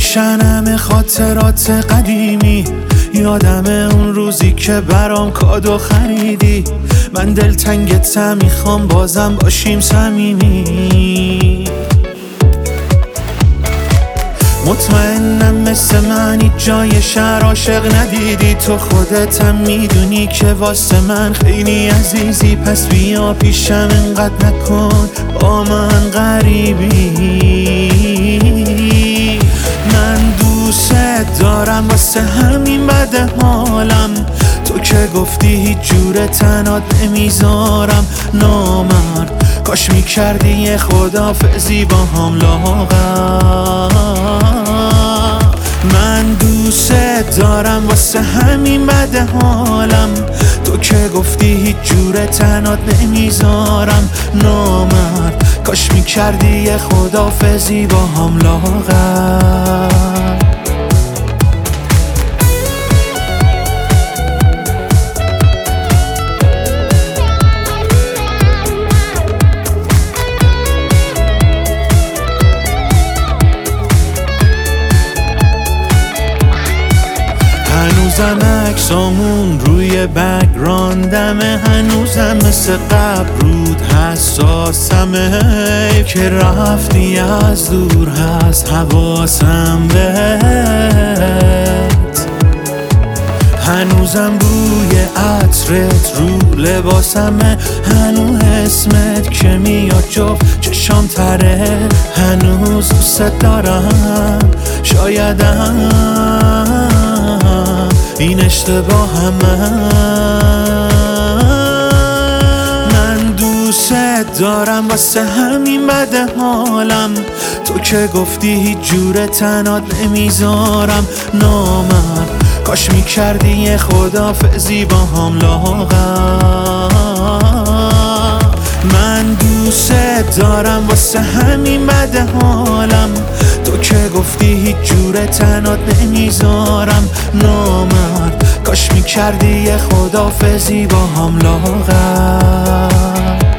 میشنم خاطرات قدیمی، یادم اون روزی که برام کادو خریدی. من دلتنگتم، میخوام بازم باشیم صمیمی. مطمئنم مثل من جای شهر عاشق ندیدی، تو خودتم میدونی که واسه من خیلی عزیزی. پس بیا پیشم، انقدر نکن با من غریبی. من دوست دارم، واسه همین بد حالم. تو که گفتی هیچ جور تنات نمیذارم. نامرد کاش میکردی یه خدافظی با هم لاغر. من دوست دارم، واسه همین بد حالم. تو که گفتی هیچ جور تنات نمیذارم. نامرد کاش میکردی یه خدافظی با هم لاغر. هنوزم عکسامون روی بک‌گراندمه، هنوزم مثل قبل رود حساسمه. که رفتی از دور هست حواسم بهت. هنوزم بوی عطرت رو لباسمه، هنوز اسمت که میاد جفت چشام تره. هنوز دوست دارم، شایدم این اشتباهمه. من دوست دارم، واسه همین بد حالم. تو که گفتی هیچ جور تنات نمیذارم. نامرد کاش میکردی یه خدافظی با هم لاغر. من دوست دارم، واسه همین بد حالم. تو که گفتی هیچ جور تنات نمیذارم. نامرد کاش میکردی یه خدافظی با هم لاغر.